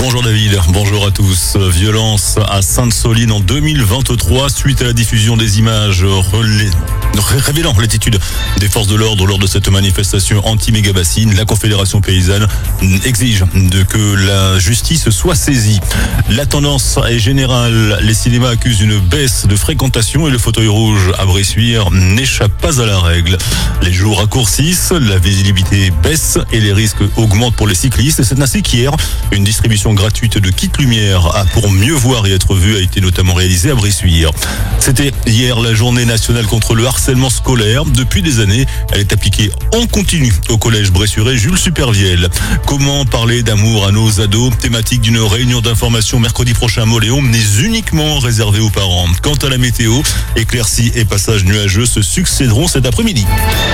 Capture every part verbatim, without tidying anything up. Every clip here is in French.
Bonjour David, bonjour à tous. Violence à Sainte-Soline en deux mille vingt-trois suite à la diffusion des images relais, révélant l'attitude des forces de l'ordre lors de cette manifestation anti-méga-bassine. La Confédération paysanne exige de que la justice soit saisie. La tendance est générale. Les cinémas accusent une baisse de fréquentation et le fauteuil rouge à Bressuire n'échappe pas à la règle. Les jours raccourcissent, la visibilité baisse et les risques augmentent pour les cyclistes. C'est ainsi qu'hier, une distribution gratuite de kits lumière pour mieux voir et être vu a été notamment réalisée à Bressuire. C'était hier la journée nationale contre le harcèlement scolaire. Depuis des années, elle est appliquée en continu au collège bressuirais Jules Supervielle. Comment parler d'amour à nos ados? Thématique d'une réunion d'information mercredi prochain à Mauléon, mais uniquement réservée aux parents. Quant à la météo, éclaircies et passages nuageux se succéderont cet après-midi.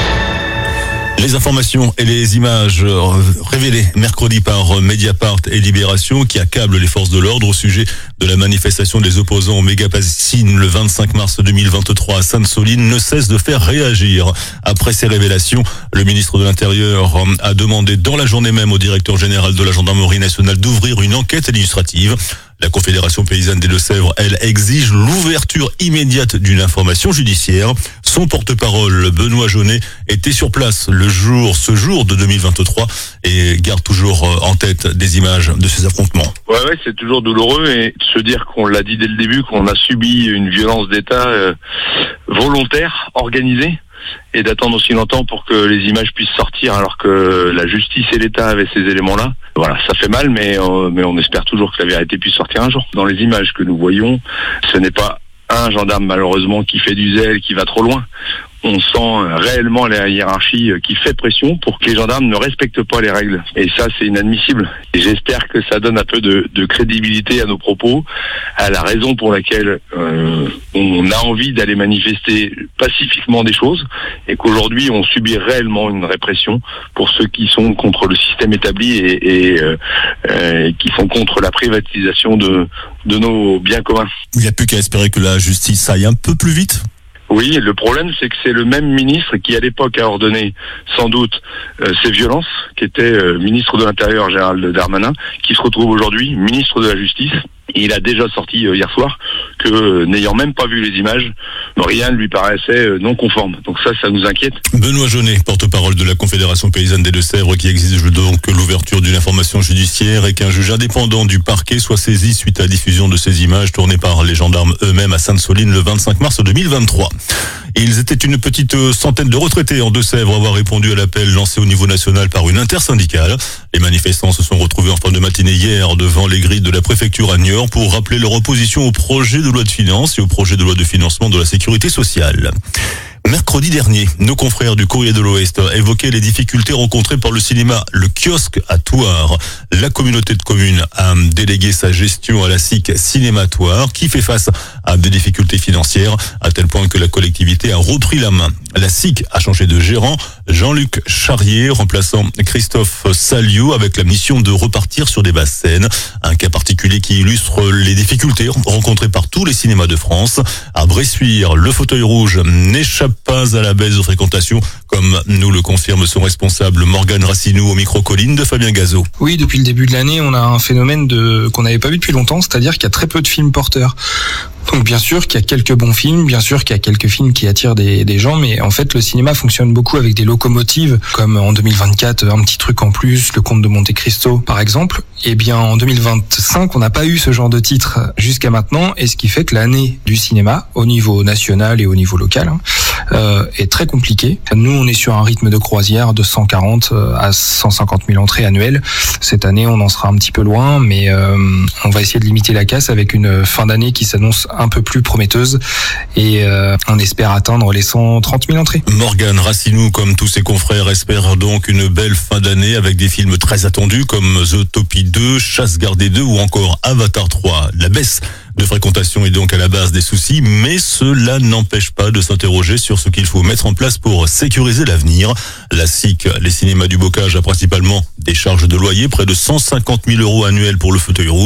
Les informations et les images révélées mercredi par Mediapart et Libération qui accablent les forces de l'ordre au sujet de la manifestation des opposants au méga-bassine le vingt-cinq mars deux mille vingt-trois à Sainte-Soline ne cessent de faire réagir. Après ces révélations, le ministre de l'Intérieur a demandé dans la journée même au directeur général de la gendarmerie nationale d'ouvrir une enquête administrative. La Confédération paysanne des Deux-Sèvres, elle, exige l'ouverture immédiate d'une information judiciaire. Son porte-parole, Benoît Jaunet, était sur place le jour, ce jour de deux mille vingt-trois et garde toujours en tête des images de ces affrontements. Ouais, ouais, c'est toujours douloureux et se dire qu'on l'a dit dès le début, qu'on a subi une violence d'État euh, volontaire, organisée, et d'attendre aussi longtemps pour que les images puissent sortir alors que la justice et l'État avaient ces éléments-là. Voilà, ça fait mal, mais, euh, mais on espère toujours que la vérité puisse sortir un jour. Dans les images que nous voyons, ce n'est pas un gendarme malheureusement qui fait du zèle, qui va trop loin. On sent réellement la hiérarchie qui fait pression pour que les gendarmes ne respectent pas les règles. Et ça, c'est inadmissible. Et j'espère que ça donne un peu de, de crédibilité à nos propos, à la raison pour laquelle euh, on a envie d'aller manifester pacifiquement des choses et qu'aujourd'hui, on subit réellement une répression pour ceux qui sont contre le système établi et, et, euh, euh, qui sont contre la privatisation de, de nos biens communs. Il n'y a plus qu'à espérer que la justice aille un peu plus vite. Oui, le problème, c'est que c'est le même ministre qui, à l'époque, a ordonné, sans doute, euh, ces violences, qui était euh, ministre de l'Intérieur, Gérald Darmanin, qui se retrouve aujourd'hui ministre de la Justice. Et il a déjà sorti euh, hier soir que, euh, n'ayant même pas vu les images, rien ne lui paraissait euh, non conforme. Donc ça, ça nous inquiète. Benoît Jaunet, porte-parole de la Confédération paysanne des Deux-Sèvres, qui exige donc l'ouverture d'une information judiciaire et qu'un juge indépendant du parquet soit saisi suite à la diffusion de ces images tournées par les gendarmes eux-mêmes à Sainte-Soline le vingt-cinq mars deux mille vingt-trois. Ils étaient une petite centaine de retraités en Deux-Sèvres à avoir répondu à l'appel lancé au niveau national par une intersyndicale. Les manifestants se sont retrouvés en fin de matinée hier devant les grilles de la préfecture à Niort pour rappeler leur opposition au projet de loi de finances et au projet de loi de financement de la sécurité sociale. Mercredi dernier, nos confrères du Courrier de l'Ouest évoquaient les difficultés rencontrées par le cinéma Le Kiosque à Thouars. La communauté de communes a délégué sa gestion à la S I C Cinéma Thouars, qui fait face à des difficultés financières, à tel point que la collectivité a repris la main. La S I C a changé de gérant, Jean-Luc Charrier, remplaçant Christophe Saliou, avec la mission de repartir sur des basses scènes. Un cas particulier qui illustre les difficultés rencontrées par tous les cinémas de France. À Bressuire, le fauteuil rouge n'échappe pas à la baisse de fréquentation, comme nous le confirme son responsable Morgane Racinou au micro-colline de Fabien Gazot. Oui, depuis le début de l'année, on a un phénomène de qu'on n'avait pas vu depuis longtemps, c'est-à-dire qu'il y a très peu de films porteurs. Donc bien sûr qu'il y a quelques bons films, bien sûr qu'il y a quelques films qui attirent des, des gens, mais en fait le cinéma fonctionne beaucoup avec des locomotives, comme en deux mille vingt-quatre, un petit truc en plus, Le Comte de Monte Cristo par exemple. Et bien en deux mille vingt-cinq, on n'a pas eu ce genre de titre jusqu'à maintenant, et ce qui fait que l'année du cinéma, au niveau national et au niveau local, hein, euh, est très compliquée. Nous, on est sur un rythme de croisière de cent quarante à cent cinquante mille entrées annuelles. Cette année, on en sera un petit peu loin, mais euh, on va essayer de limiter la casse avec une fin d'année qui s'annonce un peu plus prometteuse et euh, on espère atteindre les cent trente mille entrées. Morgane Racinou, comme tous ses confrères, espère donc une belle fin d'année avec des films très attendus comme Zootopie deux, Chasse gardée deux ou encore Avatar trois. La baisse de fréquentation est donc à la base des soucis, mais cela n'empêche pas de s'interroger sur ce qu'il faut mettre en place pour sécuriser l'avenir. La S I C, les cinémas du Bocage, a principalement des charges de loyer, près de cent cinquante mille euros annuels pour le fauteuil rouge.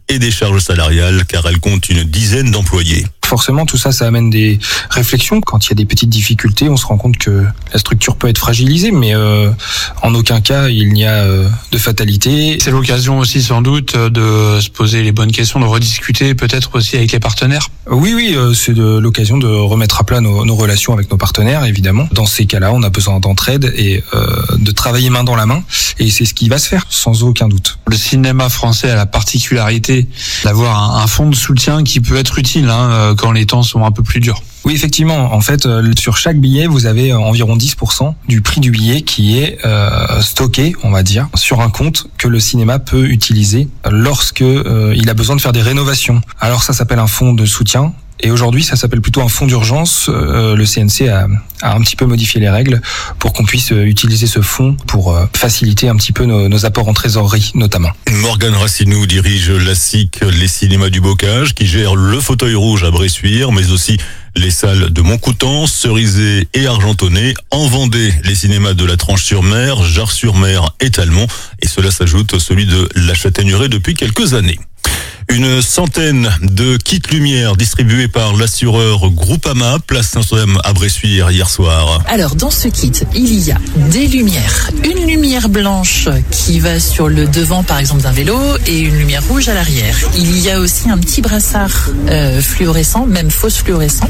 et des charges salariales car elle compte une dizaine d'employés. Forcément, tout ça, ça amène des réflexions. Quand il y a des petites difficultés, on se rend compte que la structure peut être fragilisée, mais euh, en aucun cas, il n'y a euh, de fatalité. C'est l'occasion aussi, sans doute, de se poser les bonnes questions, de rediscuter peut-être aussi avec les partenaires. Oui, oui, euh, c'est de l'occasion de remettre à plat nos, nos relations avec nos partenaires, évidemment. Dans ces cas-là, on a besoin d'entraide et euh, de travailler main dans la main, et c'est ce qui va se faire, sans aucun doute. Le cinéma français a la particularité d'avoir un, un fonds de soutien qui peut être utile, hein, quand les temps sont un peu plus durs. Oui, effectivement. En fait, euh, sur chaque billet, vous avez euh, environ dix pour cent du prix du billet qui est euh, stocké, on va dire, sur un compte que le cinéma peut utiliser lorsque euh, il a besoin de faire des rénovations. Alors ça s'appelle un fonds de soutien. Et aujourd'hui, ça s'appelle plutôt un fonds d'urgence. Euh, le C N C a, a un petit peu modifié les règles pour qu'on puisse utiliser ce fonds pour euh, faciliter un petit peu nos, nos apports en trésorerie, notamment. Morgane Racinou dirige l'A S I C, les cinémas du Bocage, qui gère le Fauteuil Rouge à Bressuire, mais aussi les salles de Montcoutan, Cerizay et Argentonnet. En Vendée, les cinémas de la Tranche-sur-Mer, Jars-sur-Mer et Talmont. Et cela s'ajoute celui de la Châtaigneraie depuis quelques années. Une centaine de kits lumière distribués par l'assureur Groupama, place Saint-Odem à Bressuire hier soir. Alors dans ce kit, il y a des lumières. Une lumière blanche qui va sur le devant par exemple d'un vélo et une lumière rouge à l'arrière. Il y a aussi un petit brassard euh, fluorescent, même fausse fluorescent.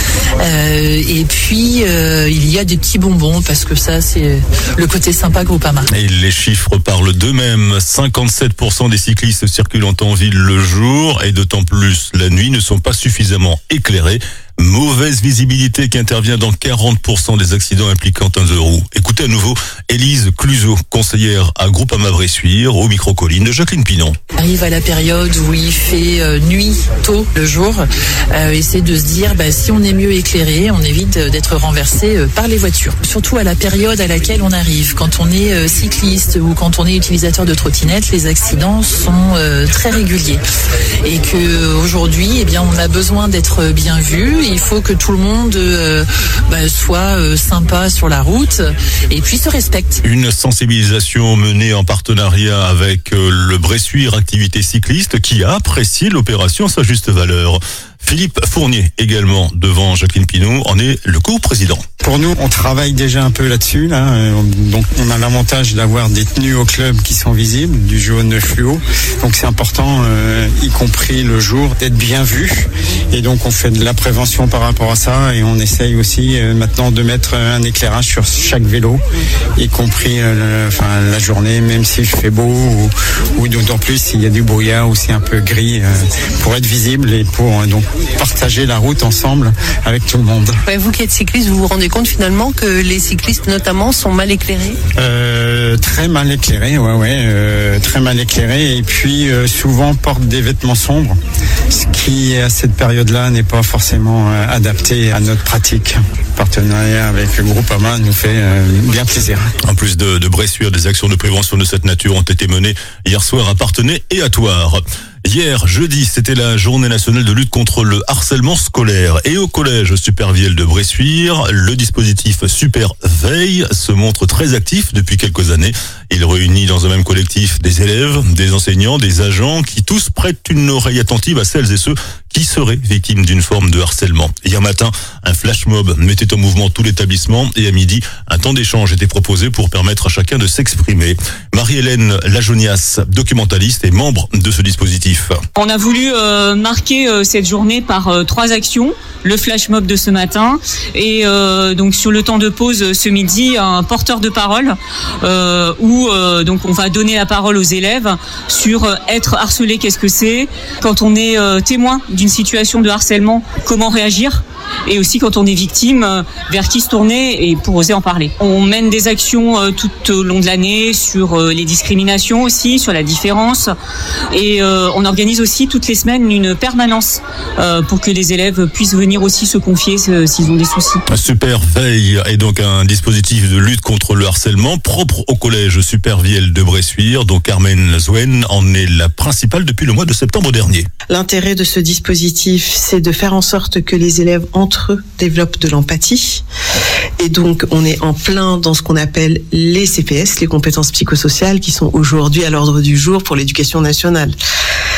Euh, et puis euh, il y a des petits bonbons parce que ça c'est le côté sympa Groupama. Et les chiffres parlent d'eux-mêmes. cinquante-sept pour cent des cyclistes circulant en ville le jour et d'autant plus la nuit ne sont pas suffisamment éclairés. Mauvaise visibilité qui intervient dans quarante pour cent des accidents impliquant un deux roues. Écoutez à nouveau Élise Cluzot, conseillère à Groupama Bressuire, au micro-colline de Jacqueline Pinon. Arrive à la période où il fait euh, nuit tôt le jour, euh, et c'est de se dire bah, si on est mieux éclairé, on évite d'être renversé euh, par les voitures. Surtout à la période à laquelle on arrive, quand on est euh, cycliste ou quand on est utilisateur de trottinette, les accidents sont euh, très réguliers et que aujourd'hui, eh bien, on a besoin d'être bien vu. Il faut que tout le monde euh, bah, soit euh, sympa sur la route et puis se respecte. Une sensibilisation menée en partenariat avec euh, le Bressuire Activité Cycliste qui a apprécié l'opération à sa juste valeur. Philippe Fournier, également devant Jacqueline Pinon, en est le co-président. Pour nous, on travaille déjà un peu là-dessus. Là. Donc, on a l'avantage d'avoir des tenues au club qui sont visibles, du jaune fluo. Donc, c'est important, euh, y compris le jour, d'être bien vu. Et donc, on fait de la prévention par rapport à ça. Et on essaye aussi euh, maintenant de mettre un éclairage sur chaque vélo, y compris euh, le, enfin, la journée, même s'il fait beau ou, ou d'autant plus s'il y a du brouillard ou c'est un peu gris, euh, pour être visible et pour euh, donc partager la route ensemble avec tout le monde. Ouais, vous qui êtes cycliste, vous vous rendez compte finalement que les cyclistes notamment sont mal éclairés? euh, Très mal éclairés, ouais, ouais, euh, très mal éclairés et puis euh, souvent portent des vêtements sombres, ce qui à cette période-là n'est pas forcément euh, adapté à notre pratique. Le partenariat avec le Groupama nous fait euh, bien plaisir. En plus de, de Bressuire, des actions de prévention de cette nature ont été menées hier soir à Parthenay et à Thouars. Hier, jeudi, c'était la journée nationale de lutte contre le harcèlement scolaire. Et au collège Supervielle de Bressuire, le dispositif Super Veille se montre très actif depuis quelques années. Il réunit dans un même collectif des élèves, des enseignants, des agents qui tous prêtent une oreille attentive à celles et ceux qui seraient victimes d'une forme de harcèlement. Hier matin, un flash mob mettait en mouvement tout l'établissement et à midi, un temps d'échange était proposé pour permettre à chacun de s'exprimer. Marie-Hélène Lajonias, documentaliste et membre de ce dispositif. On a voulu euh, marquer euh, cette journée par euh, trois actions. Le flash mob de ce matin et euh, donc sur le temps de pause ce midi, un porteur de parole euh, où euh, donc on va donner la parole aux élèves sur euh, être harcelé, qu'est-ce que c'est, quand on est euh, témoin d'une situation de harcèlement, comment réagir, et aussi quand on est victime, euh, vers qui se tourner et pour oser en parler. On mène des actions euh, tout au long de l'année sur euh, les discriminations aussi, sur la différence, et euh, on organise aussi toutes les semaines une permanence euh, pour que les élèves puissent venir aussi se confier euh, s'ils ont des soucis. Super Veille est donc un dispositif de lutte contre le harcèlement propre au collège Supervielle de Bressuire, dont Carmen Zouen en est la principale depuis le mois de septembre dernier. L'intérêt de ce dispositif, c'est de faire en sorte que les élèves entre eux développent de l'empathie. Et donc, on est en plein dans ce qu'on appelle les C P S, les compétences psychosociales, qui sont aujourd'hui à l'ordre du jour pour l'éducation nationale.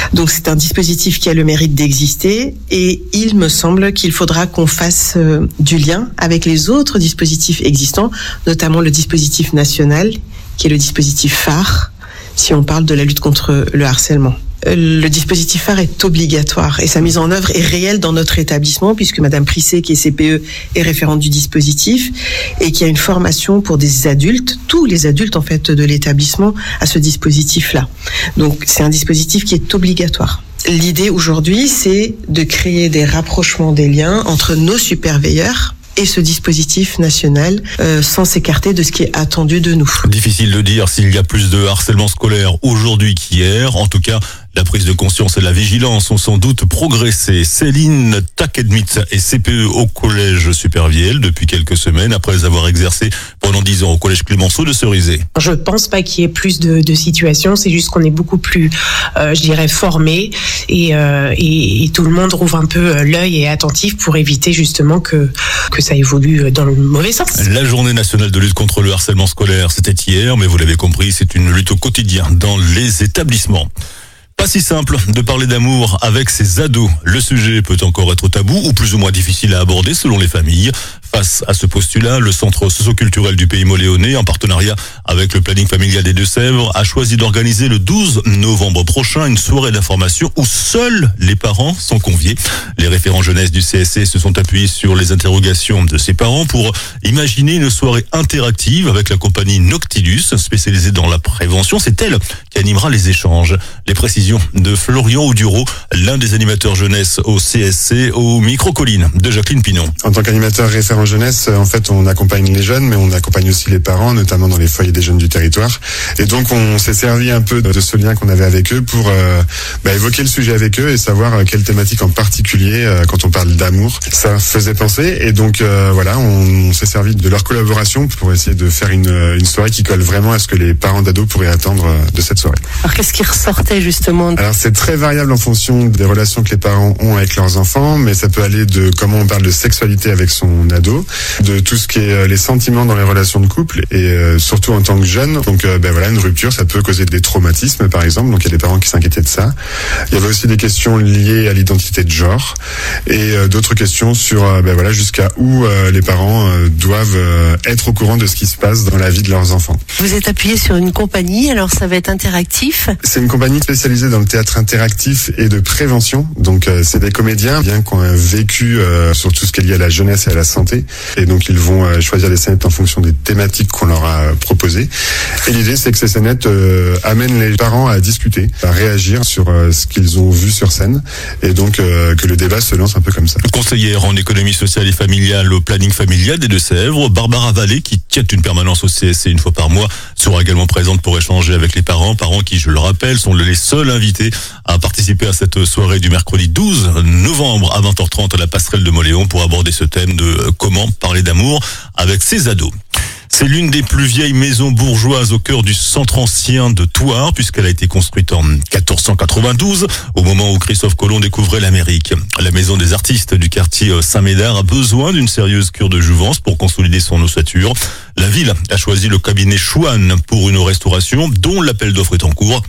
Donc c'est un dispositif qui a le mérite d'exister et il me semble qu'il faudra qu'on fasse euh, du lien avec les autres dispositifs existants, notamment le dispositif national qui est le dispositif phare si on parle de la lutte contre le harcèlement. Le dispositif phare est obligatoire et sa mise en œuvre est réelle dans notre établissement puisque Madame Prissé, qui est C P E, est référente du dispositif et qui a une formation pour des adultes, tous les adultes en fait de l'établissement à ce dispositif-là. Donc c'est un dispositif qui est obligatoire. L'idée aujourd'hui, c'est de créer des rapprochements des liens entre nos superveilleurs et ce dispositif national euh, sans s'écarter de ce qui est attendu de nous. Difficile de dire s'il y a plus de harcèlement scolaire aujourd'hui qu'hier. En tout cas, la prise de conscience et la vigilance ont sans doute progressé. Céline Takedmit est C P E au collège Supervielle depuis quelques semaines après avoir exercé pendant dix ans au collège Clémenceau de Cerizay. Je pense pas qu'il y ait plus de, de situations, c'est juste qu'on est beaucoup plus, euh, je dirais, formé et, euh, et, et tout le monde rouvre un peu l'œil et est attentif pour éviter justement que, que ça évolue dans le mauvais sens. La journée nationale de lutte contre le harcèlement scolaire, c'était hier, mais vous l'avez compris, c'est une lutte au quotidien dans les établissements. Pas si simple de parler d'amour avec ses ados. Le sujet peut encore être tabou ou plus ou moins difficile à aborder selon les familles. Face à ce postulat, le centre socio-culturel du Pays Moléonais, en partenariat avec le planning familial des Deux-Sèvres, a choisi d'organiser le douze novembre prochain une soirée d'information où seuls les parents sont conviés. Les référents jeunesse du C S C se sont appuyés sur les interrogations de ses parents pour imaginer une soirée interactive avec la compagnie Noctilus, spécialisée dans la prévention. C'est elle qui animera les échanges. Les précisions de Florian Audureau, l'un des animateurs jeunesse au C S C, au micro-colline de Jacqueline Pinon. En tant qu'animateur référent jeunesse, en fait, on accompagne les jeunes, mais on accompagne aussi les parents, notamment dans les foyers des jeunes du territoire. Et donc, on s'est servi un peu de ce lien qu'on avait avec eux pour euh, bah, évoquer le sujet avec eux et savoir quelle thématique en particulier, euh, quand on parle d'amour, ça faisait penser. Et donc, euh, voilà, on, on s'est servi de leur collaboration pour essayer de faire une, une soirée qui colle vraiment à ce que les parents d'ados pourraient attendre de cette soirée. Alors, qu'est-ce qui ressortait justement? Alors, c'est très variable en fonction des relations que les parents ont avec leurs enfants, mais ça peut aller de comment on parle de sexualité avec son ado, de tout ce qui est les sentiments dans les relations de couple et euh, surtout en tant que jeune. Donc euh, ben voilà, une rupture, ça peut causer des traumatismes par exemple. Donc il y a des parents qui s'inquiétaient de ça. Il y avait aussi des questions liées à l'identité de genre et euh, d'autres questions sur euh, ben voilà jusqu'à où euh, les parents euh, doivent euh, être au courant de ce qui se passe dans la vie de leurs enfants. Vous êtes appuyé sur une compagnie, alors ça va être interactif. C'est une compagnie spécialisée dans le théâtre interactif et de prévention. Donc euh, c'est des comédiens bien qui ont un vécu euh, sur tout ce qui est lié à la jeunesse et à la santé. Et donc ils vont euh, choisir des scénettes en fonction des thématiques qu'on leur a euh, proposées. Et l'idée c'est que ces scénettes euh, amènent les parents à discuter, à réagir sur euh, ce qu'ils ont vu sur scène. Et donc euh, que le débat se lance un peu comme ça. Conseillère en économie sociale et familiale au planning familial des Deux-Sèvres, Barbara Vallée, qui tient une permanence au C S C une fois par mois, sera également présente pour échanger avec les parents. Parents qui, je le rappelle, sont les seuls invités à participer à cette soirée du mercredi douze novembre à vingt heures trente à la passerelle de Moléon pour aborder ce thème de comment parler d'amour avec ses ados. C'est l'une des plus vieilles maisons bourgeoises au cœur du centre ancien de Thouars, puisqu'elle a été construite en quatorze cent quatre-vingt-douze, au moment où Christophe Colomb découvrait l'Amérique. La maison des artistes du quartier Saint-Médard a besoin d'une sérieuse cure de jouvence pour consolider son ossature. La ville a choisi le cabinet Chouane pour une restauration dont l'appel d'offres est en cours.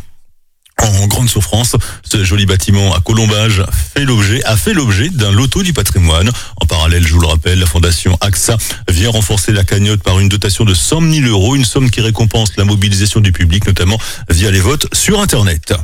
En grande souffrance, ce joli bâtiment à colombage fait l'objet, a fait l'objet d'un loto du patrimoine. En parallèle, je vous le rappelle, la fondation A X A vient renforcer la cagnotte par une dotation de cent mille euros, une somme qui récompense la mobilisation du public, notamment via les votes sur Internet.